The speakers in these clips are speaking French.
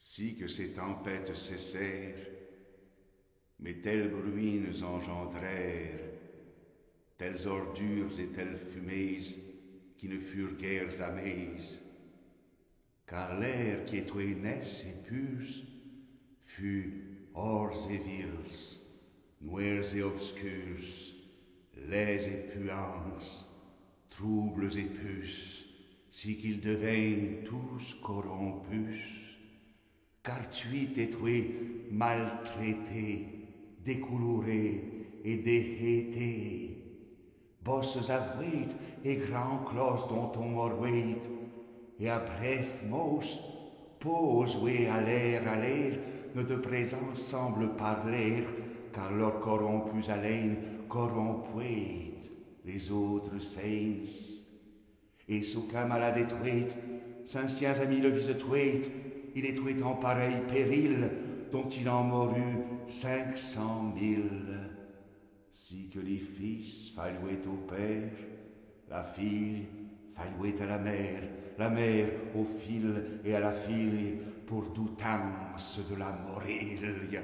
Si que ces tempêtes cessèrent, mais tels bruits nous engendrèrent, telles ordures et telles fumées qui ne furent guères amaises, car l'air qui étoit naisse et purs fut ors et vils, noirs et obscurs, laids et puants, troubles et puces, si qu'ils devinrent tous corrompus, car tu étois maltraité, décoloré et déhété. Bosses avouées et grands clos dont on moruit, et à bref mos, pose à l'air, ne de présence semble parler, car leur corrompus haleine corrompuit les autres saints. Et sous qu'un malade étoit, s'anciens amis le visetoit, il étoit en pareil péril, dont il en mourut 500 000. Si que les fils falluaient au père, la fille falluait à la mère au fil et à la fille pour doutance de la morille.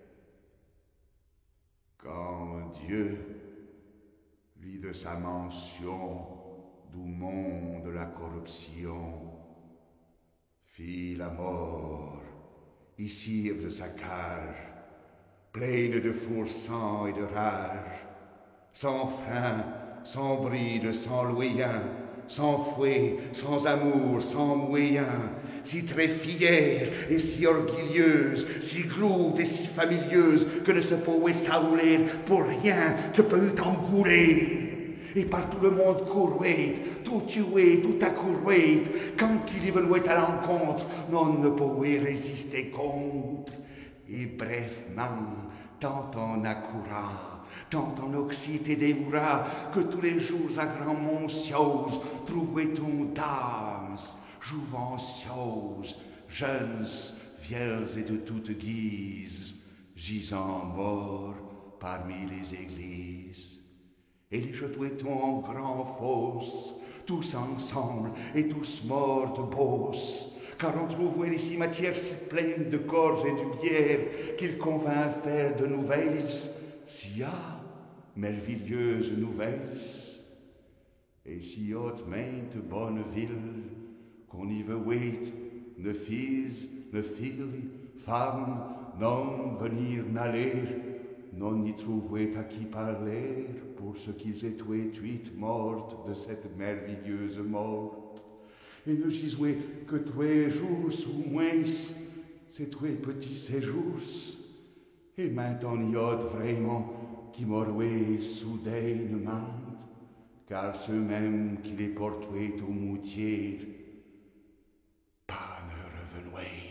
Quand Dieu vit de sa mansion d'où monde la corruption, fit la mort ici de sa cage, pleine de four sang et de rage, sans frein, sans bride, sans loyen, sans fouet, sans amour, sans moyen, si très fière et si orgueilleuse, si gloute et si familieuse, que ne se pouvait s'auler pour rien que peut engouler. Et par tout le monde courait, tout tuait, tout accourait, quand qu'il y venait à l'encontre, non ne pouvait résister contre. Et brefement, tant on accoura, tant on oxyte et dévoura, que tous les jours à grand monciose, trouvait-on dames, jouvencieuses, jeunes, vieilles et de toutes guises, gisant morts parmi les églises. Et les jetouait-on en grand fosse, tous ensemble et tous morts de bosse, car on trouvait les cimetières si pleines de corps et de bière qu'il convint faire de nouvelles, si merveilleuses nouvelles. Et si haute mainte bonne ville, qu'on y veuait ne fils, ne filles, femmes, non venir n'aller, non n'y trouvait à qui parler pour ce qu'ils étaient huit mortes de cette merveilleuse mort. Et ne gisouait que 3 jours ou moins, ces 3 petits séjours. Et maintenant y a vraiment qui mourraient soudainement, car ceux-mêmes qui les portaient au moutier, pas ne revenaient.